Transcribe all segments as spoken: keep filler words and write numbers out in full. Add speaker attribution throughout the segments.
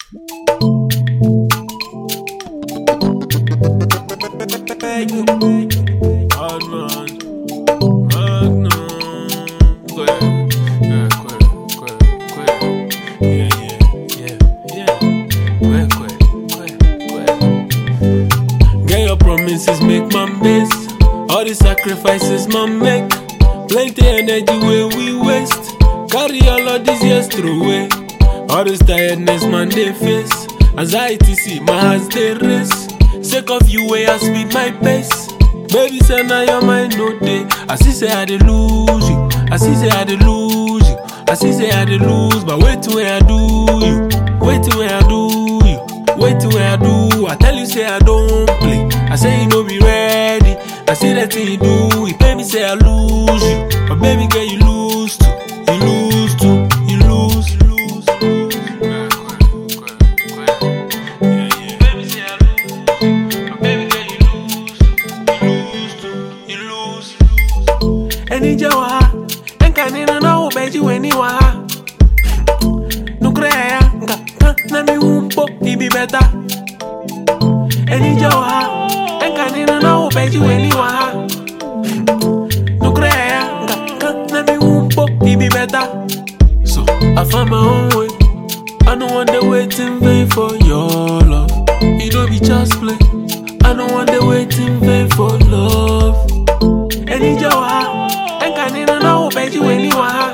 Speaker 1: Get your promises, make my best. All the sacrifices, my make. Plenty energy where we waste. Carry all of these years through away. All this tiredness, man, they face. Anxiety, see, my hands, they race. Sake of you, way I speed my pace. Baby, say now your mind no day. I see say I dey lose you. I see say I dey lose you. I see say I dey lose, but wait till where I do you. Wait till where I do you. Wait till where I do. I tell you say I don't play. I say you no be ready. I see that thing you do. You pay me say I lose you, but baby girl you lose too. You lose too. You lose. You lose. Baby say I lose, but baby girl you lose. You lose too. You lose. Any jawa, enkanina na ubeji weni wa. Nukrea nga nga na mi umpo ibi beta. Any jawa, enkanina na ubeji weni wa. Nukrea nga nga na mi umpo ibi beta. So I found my own way. I don't want to wait in vain for your love. You don't be just play. I don't want to wait in vain for love. Any jawa, enkanina na ubeji weni wa.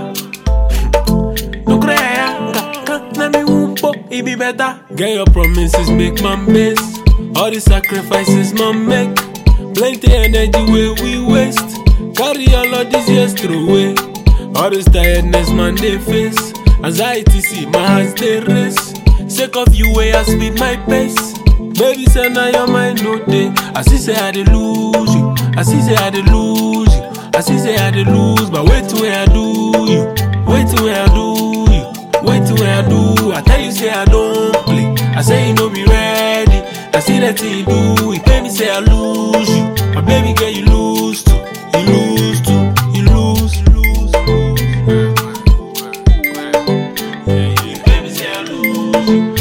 Speaker 1: Nukrea nga nga na mi umpo ibi beta. Get your promises, make my best. All the sacrifices, my make. Plenty energy where we waste. Carry all of these years through away. All this tiredness, man, they face. Anxiety, see, my hands, they race. Sake of you, way I speed my pace. Baby, say now your mind no day. I see say I dey lose you. I see say I dey lose you. I see say I dey lose, but wait till where I do you. Wait till where I do you. Wait till where I do. I tell you say I don't play. I say you no be ready. I see that thing you do. You pay me say I lose you, but baby girl you lose too. You lose too. You lose. You lose. Baby say I lose you.